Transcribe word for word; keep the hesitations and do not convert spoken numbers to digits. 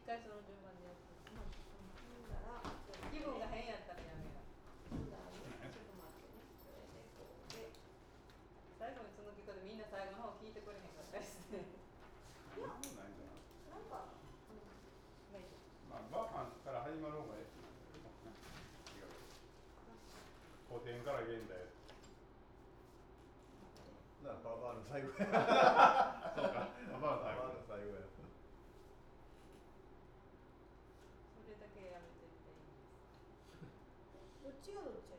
回その順番でやって、うん、ほんだら気分が変やったらやめよう。ほんだらね、ちょっと待ってね、それでこうで最後にその結果でみんな最後の方聞いてくれへんかったりしていや、 ないんじゃないなんか、うん、ないでまあ、バーファンから始まる方がいい古典から現代なあ、ババアの最後やそうか、 ババアの最後ババアの最後やそれだけやめてみていいです。 どっちがどっち